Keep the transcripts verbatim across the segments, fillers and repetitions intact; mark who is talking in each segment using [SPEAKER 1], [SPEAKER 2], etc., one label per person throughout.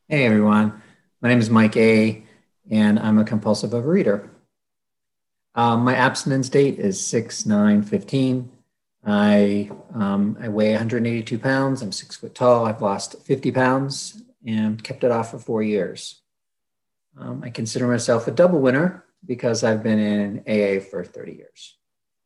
[SPEAKER 1] Hey everyone, my name is Mike A, and I'm a compulsive overeater. Um, my abstinence date is six nine fifteen. I um, I weigh one hundred eighty-two pounds. I'm six foot tall. I've lost fifty pounds and kept it off for four years. Um, I consider myself a double winner because I've been in A A for thirty years.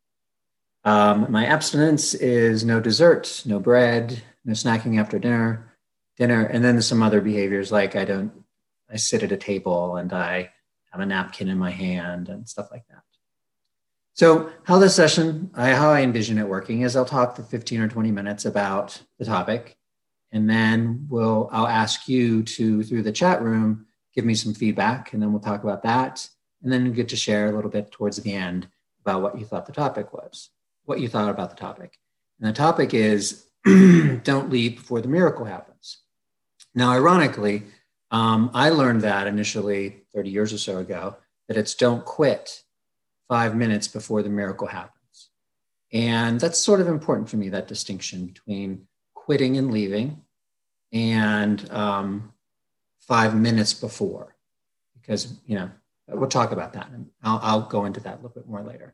[SPEAKER 1] Um, my abstinence is no dessert, no bread, no snacking after dinner, dinner, and then there's some other behaviors like I don't, I sit at a table and I have a napkin in my hand and stuff like that. So how this session, I, how I envision it working is I'll talk for fifteen or twenty minutes about the topic, and then we'll, I'll ask you to, through the chat room, give me some feedback, and then we'll talk about that, and then you get to share a little bit towards the end about what you thought the topic was, what you thought about the topic. And the topic is don't leave before the miracle happens. Now, ironically, um, I learned that initially thirty years or so ago, that it's don't quit five minutes before the miracle happens. And that's sort of important for me, that distinction between quitting and leaving and um, five minutes before, because, you know, we'll talk about that. And I'll, I'll go into that a little bit more later.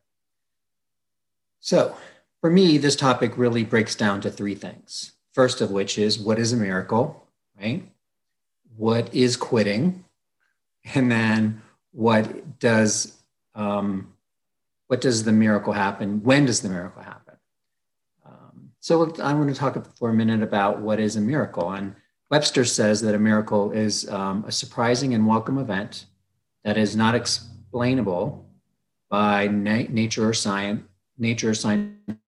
[SPEAKER 1] So for me, this topic really breaks down to three things. First of which is, what is a miracle, right? What is quitting? And then what does um, what does the miracle happen? When does the miracle happen? Um, so I want to talk for a minute about what is a miracle. And Webster says that a miracle is um, a surprising and welcome event that is not explainable by na- nature or science, nature or science,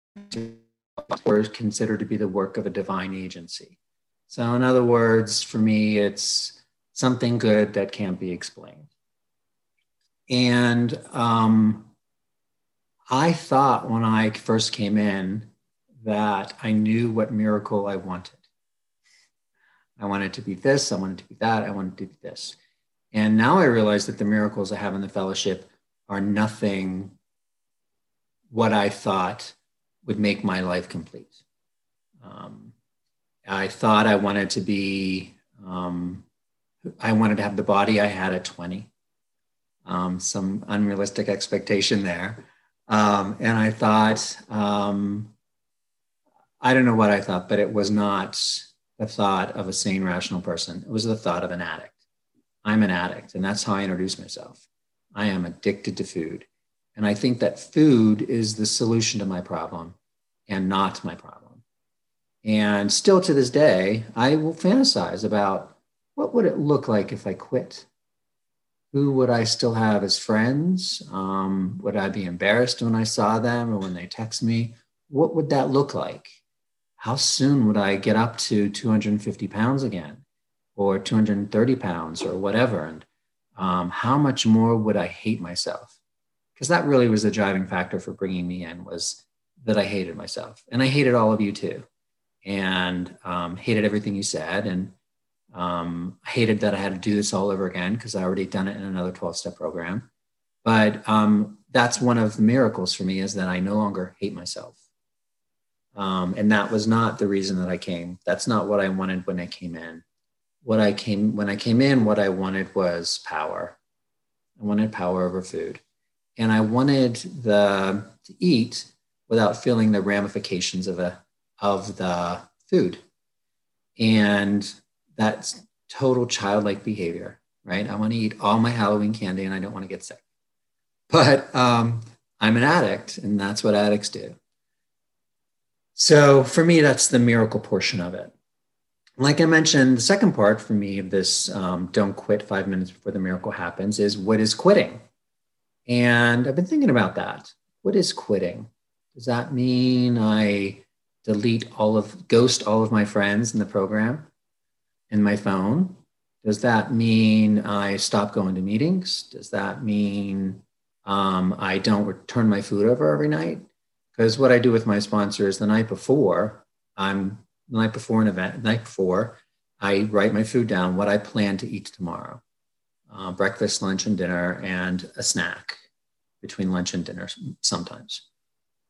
[SPEAKER 1] or is considered to be the work of a divine agency. So in other words, for me, it's something good that can't be explained. And um, I thought when I first came in that I knew what miracle I wanted. I wanted to be this, I wanted to be that, I wanted to be this. And now I realize that the miracles I have in the fellowship are nothing what I thought would make my life complete. Um, I thought I wanted to be, um, I wanted to have the body I had at twenty. Um, some unrealistic expectation there. Um, and I thought, um, I don't know what I thought, but it was not the thought of a sane, rational person. It was the thought of an addict. I'm an addict, and that's how I introduce myself. I am addicted to food. And I think that food is the solution to my problem and not my problem. And still to this day, I will fantasize about what would it look like if I quit? Who would I still have as friends? Um, would I be embarrassed when I saw them or when they text me? What would that look like? How soon would I get up to two hundred fifty pounds again or two hundred thirty pounds or whatever? And um, how much more would I hate myself? Because that really was the driving factor for bringing me in, was that I hated myself. And I hated all of you too. And um, hated everything you said. And um, hated that I had to do this all over again because I already done it in another twelve-step program. But um, that's one of the miracles for me, is that I no longer hate myself. Um, and that was not the reason that I came. That's not what I wanted when I came in. What I came when I came in, what I wanted was power. I wanted power over food, and I wanted the to eat without feeling the ramifications of a of the food. And that's total childlike behavior, right? I want to eat all my Halloween candy and I don't want to get sick. But um, I'm an addict, and that's what addicts do. So for me, that's the miracle portion of it. Like I mentioned, the second part for me of this um, don't quit five minutes before the miracle happens is, what is quitting? And I've been thinking about that. What is quitting? Does that mean I delete all of, ghost all of my friends in the program in my phone? Does that mean I stop going to meetings? Does that mean um, I don't return my food over every night? Because what I do with my sponsor is the night before, I'm the night before an event, the night before, I write my food down, what I plan to eat tomorrow. Uh, breakfast, lunch, and dinner, and a snack between lunch and dinner sometimes.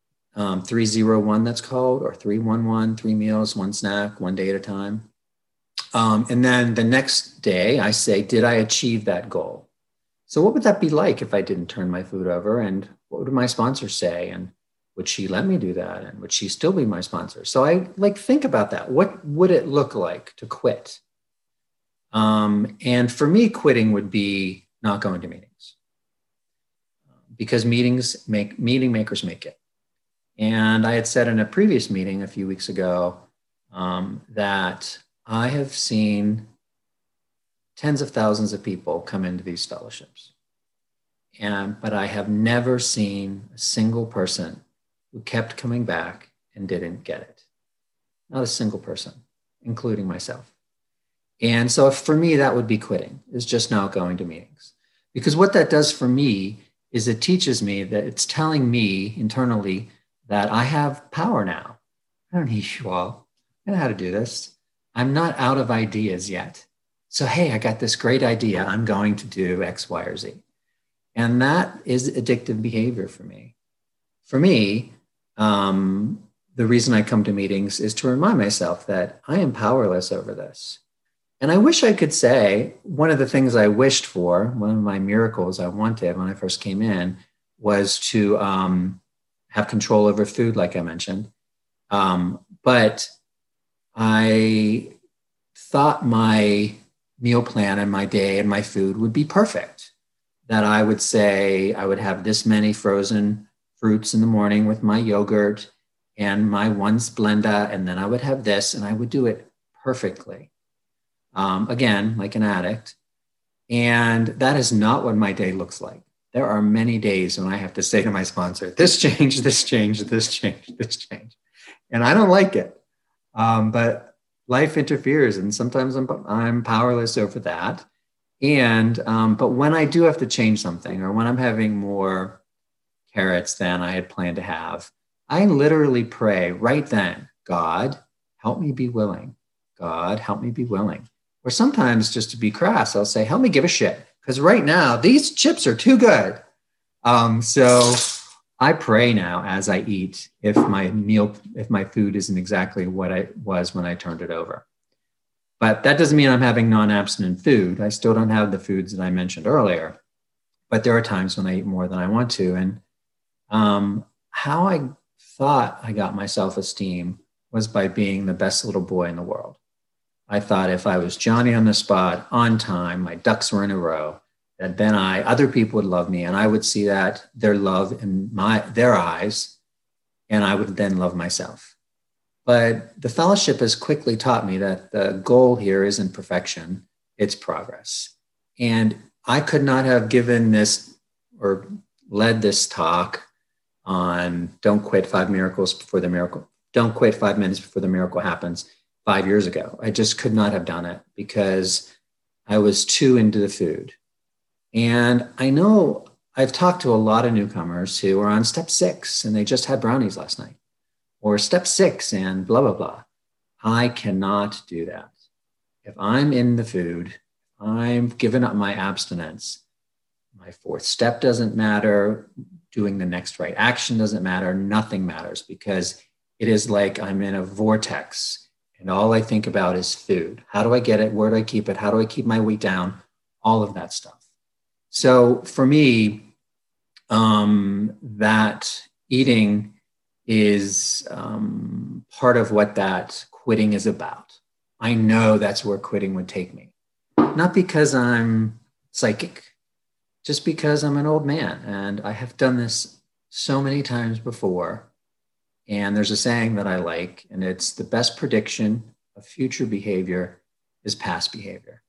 [SPEAKER 1] Um, three oh one, that's called, or three one one, three meals, one snack, one day at a time. Um, and then the next day I say, did I achieve that goal? So what would that be like if I didn't turn my food over? And what would my sponsor say? And would she let me do that? And would she still be my sponsor? So I like think about that. What would it look like to quit? Um, and for me, quitting would be not going to meetings, because meetings make meeting makers make it. And I had said in a previous meeting a few weeks ago um, that I have seen tens of thousands of people come into these fellowships. And, but I have never seen a single person who kept coming back and didn't get it. Not a single person, including myself. And so for me, that would be quitting, is just not going to meetings. Because what that does for me is it teaches me that it's telling me internally that I have power now. I don't need you all. I know how to do this. I'm not out of ideas yet. So, hey, I got this great idea. I'm going to do X, Y, or Z. And that is addictive behavior for me. For me, um, the reason I come to meetings is to remind myself that I am powerless over this. And I wish I could say one of the things I wished for, one of my miracles I wanted when I first came in, was to um, have control over food, like I mentioned. Um, but I thought my meal plan and my day and my food would be perfect. That I would say I would have this many frozen fruits in the morning with my yogurt and my one Splenda, and then I would have this, and I would do it perfectly. Um, again, like an addict. And that is not what my day looks like. There are many days when I have to say to my sponsor, this change, this change, this change, this change. And I don't like it. Um, but life interferes, and sometimes I'm, I'm powerless over that. And, um, but when I do have to change something, or when I'm having more carrots than I had planned to have, I literally pray right then, God, help me be willing. God, help me be willing. Or sometimes, just to be crass, I'll say, help me give a shit. Because right now, these chips are too good. Um, so I pray now as I eat if my meal, if my food isn't exactly what it was when I turned it over. But that doesn't mean I'm having non-abstinent food. I still don't have the foods that I mentioned earlier. But there are times when I eat more than I want to. And um, how I thought I got my self-esteem was by being the best little boy in the world. I thought if I was Johnny on the spot, on time, my ducks were in a row, that then I, other people would love me, and I would see that their love in my their eyes, and I would then love myself. But the fellowship has quickly taught me that the goal here isn't perfection, it's progress. And I could not have given this or led this talk on don't quit five miracles before the miracle, don't quit five minutes before the miracle happens five years ago. I just could not have done it because I was too into the food. And I know I've talked to a lot of newcomers who are on step six and they just had brownies last night, or step six and blah, blah, blah. I cannot do that. If I'm in the food, I've given up my abstinence. My fourth step doesn't matter. Doing the next right action doesn't matter. Nothing matters, because it is like I'm in a vortex and all I think about is food. How do I get it? Where do I keep it? How do I keep my weight down? All of that stuff. So for me, um, that eating is um, part of what that quitting is about. I know that's where quitting would take me. Not because I'm psychic, just because I'm an old man and I have done this so many times before. And there's a saying that I like, and it's the best prediction of future behavior is past behavior.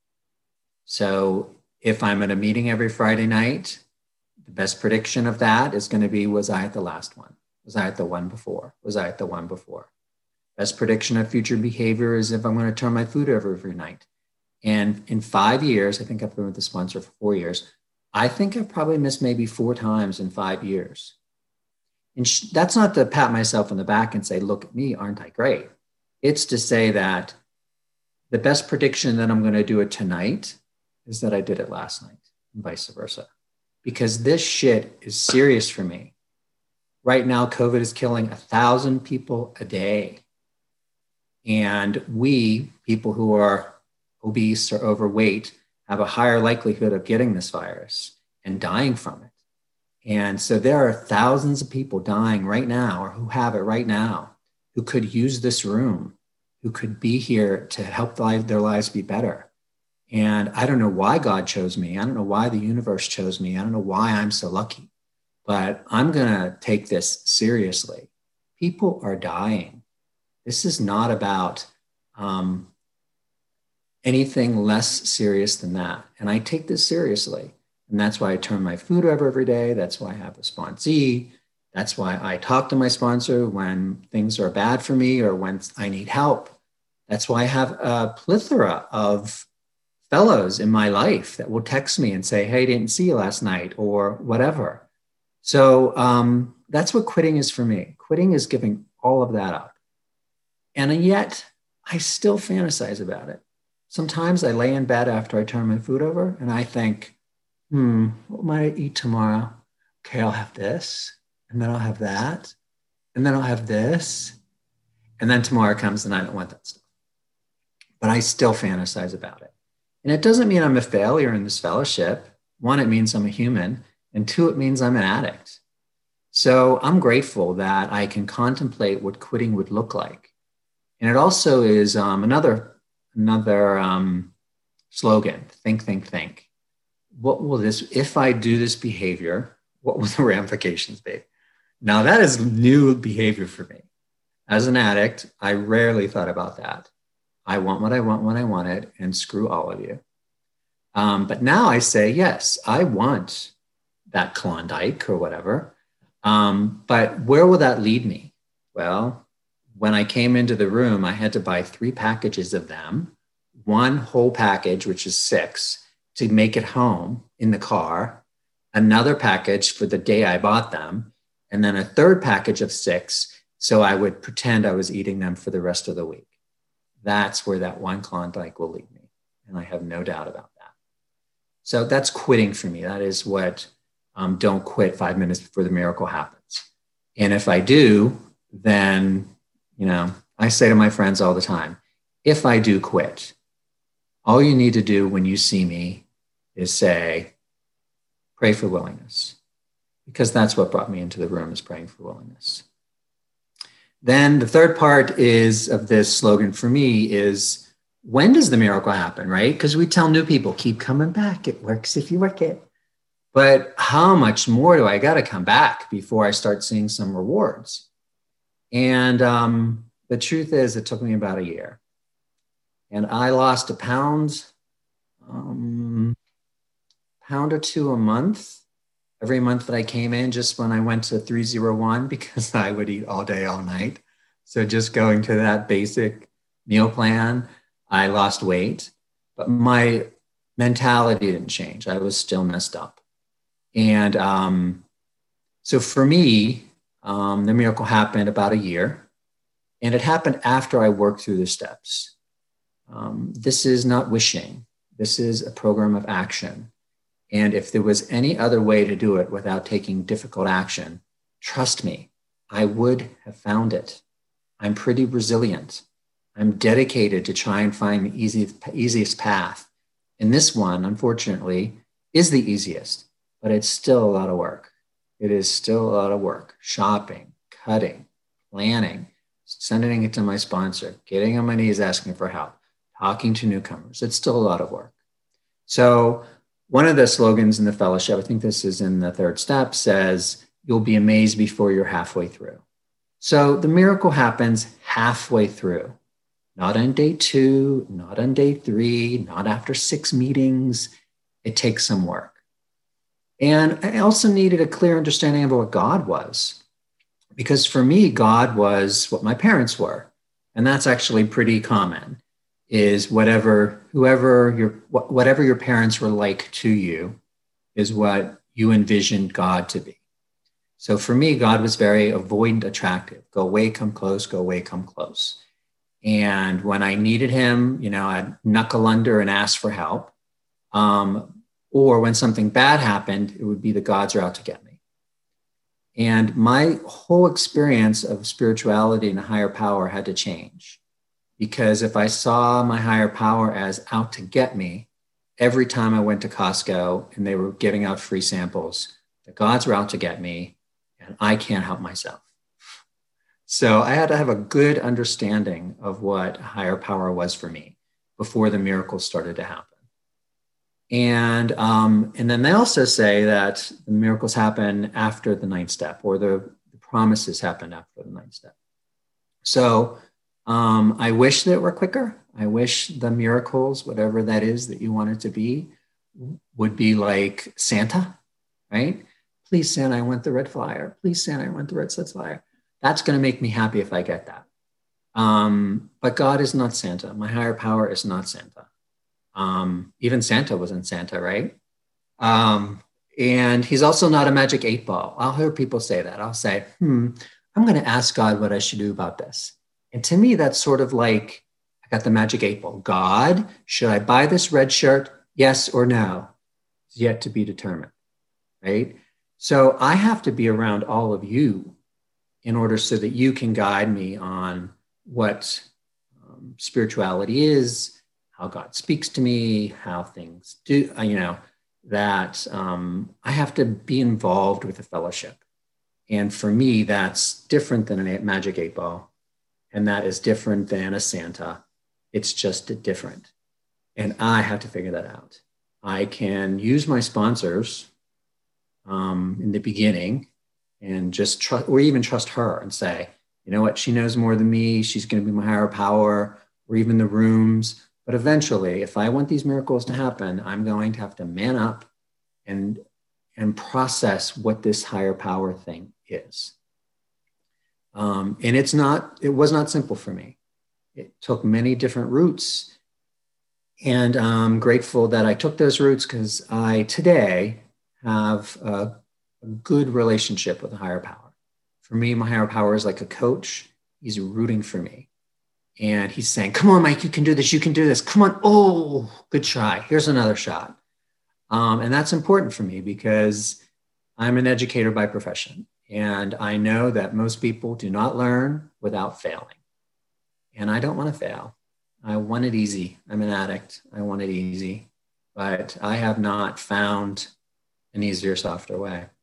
[SPEAKER 1] So if I'm at a meeting every Friday night, the best prediction of that is going to be, was I at the last one? Was I at the one before? Was I at the one before? Best prediction of future behavior is if I'm going to turn my food over every night. And in five years, I think I've been with the sponsor for four years, I think I've probably missed maybe four times in five years. And sh- that's not to pat myself on the back and say, look at me, aren't I great? It's to say that the best prediction that I'm going to do it tonight is that I did it last night, and vice versa. Because this shit is serious for me. Right now, COVID is killing a thousand people a day. And we, people who are obese or overweight have a higher likelihood of getting this virus and dying from it. And so there are thousands of people dying right now, or who have it right now, who could use this room, who could be here to help their lives be better. And I don't know why God chose me. I don't know why the universe chose me. I don't know why I'm so lucky, but I'm going to take this seriously. People are dying. This is not about um, anything less serious than that. And I take this seriously. And that's why I turn my food over every day. That's why I have a sponsee. That's why I talk to my sponsor when things are bad for me or when I need help. That's why I have a plethora of fellows in my life that will text me and say, hey, didn't see you last night or whatever. So um, that's what quitting is for me. Quitting is giving all of that up. And yet I still fantasize about it. Sometimes I lay in bed after I turn my food over and I think, hmm, what might I eat tomorrow? Okay, I'll have this, and then I'll have that, and then I'll have this. And then tomorrow comes and I don't want that stuff. But I still fantasize about it. And it doesn't mean I'm a failure in this fellowship. One, it means I'm a human. And two, it means I'm an addict. So I'm grateful that I can contemplate what quitting would look like. And it also is um, another, another um, slogan, think, think, think. What will this, if I do this behavior, what will the ramifications be? Now that is new behavior for me. As an addict, I rarely thought about that. I want what I want when I want it, and screw all of you. Um, but now I say, yes, I want that Klondike or whatever. Um, but where will that lead me? Well, when I came into the room, I had to buy three packages of them, one whole package, which is six, to make it home in the car, another package for the day I bought them, and then a third package of six, so I would pretend I was eating them for the rest of the week. That's where that one Klondike will lead me, and I have no doubt about that. So that's quitting for me. That is what um, don't quit five minutes before the miracle happens. And if I do, then, you know, I say to my friends all the time, if I do quit, all you need to do when you see me is say, pray for willingness, because that's what brought me into the room, is praying for willingness. Then the third part is of this slogan for me is, when does the miracle happen, right? Because we tell new people, keep coming back. It works if you work it. But how much more do I got to come back before I start seeing some rewards? And um, the truth is, it took me about a year. And I lost a pound, um, pound or two a month, every month that I came in, just when I went to three oh one, because I would eat all day, all night. So just going to that basic meal plan, I lost weight, but my mentality didn't change. I was still messed up. And um, so for me, um, the miracle happened about a year, and it happened after I worked through the steps. Um, this is not wishing. This is a program of action. And if there was any other way to do it without taking difficult action, trust me, I would have found it. I'm pretty resilient. I'm dedicated to try and find the easiest, easiest path. And this one, unfortunately, is the easiest, but it's still a lot of work. It is still a lot of work. Shopping, cutting, planning, sending it to my sponsor, getting on my knees asking for help, talking to newcomers. It's still a lot of work. So one of the slogans in the fellowship, I think this is in the third step, says, you'll be amazed before you're halfway through. So the miracle happens halfway through, not on day two, not on day three, not after six meetings. It takes some work. And I also needed a clear understanding of what God was, because for me, God was what my parents were. And that's actually pretty common, is whatever, whoever your, whatever your parents were like to you is what you envisioned God to be. So for me, God was very avoidant attractive. Go away, come close, go away, come close. And when I needed him, you know, I'd knuckle under and ask for help. Um, or when something bad happened, it would be the gods are out to get me. And my whole experience of spirituality and a higher power had to change. Because if I saw my higher power as out to get me, every time I went to Costco and they were giving out free samples, the gods were out to get me and I can't help myself. So I had to have a good understanding of what higher power was for me before the miracles started to happen. And, um, and then they also say that the miracles happen after the ninth step, or the, the promises happen after the ninth step. So um, I wish that it were quicker. I wish the miracles, whatever that is that you want it to be, would be like Santa, right? Please, Santa, I want the red flyer. Please, Santa, I want the red sled flyer. That's going to make me happy if I get that. Um, but God is not Santa. My higher power is not Santa. Um, even Santa wasn't Santa, right? Um, and he's also not a magic eight ball. I'll hear people say that. I'll say, hmm, I'm going to ask God what I should do about this. And to me, that's sort of like, I got the magic eight ball. God, should I buy this red shirt? Yes or no? It's yet to be determined, right? So I have to be around all of you in order so that you can guide me on what um, spirituality is, how God speaks to me, how things do, you know, that um, I have to be involved with the fellowship. And for me, that's different than a magic eight ball. And that is different than a Santa. It's just different. And I have to figure that out. I can use my sponsors um, in the beginning and just trust, or even trust her and say, you know what, she knows more than me. She's going to be my higher power, or even the rooms. But eventually, if I want these miracles to happen, I'm going to have to man up and, and process what this higher power thing is. Um, and it's not, it was not simple for me. It took many different routes. And I'm grateful that I took those routes, because I today have a, a good relationship with a higher power. For me, my higher power is like a coach. He's rooting for me. And he's saying, come on, Mike, you can do this. You can do this. Come on. Oh, good try. Here's another shot. Um, and that's important for me because I'm an educator by profession. And I know that most people do not learn without failing. And I don't want to fail. I want it easy. I'm an addict. I want it easy. But I have not found an easier, softer way.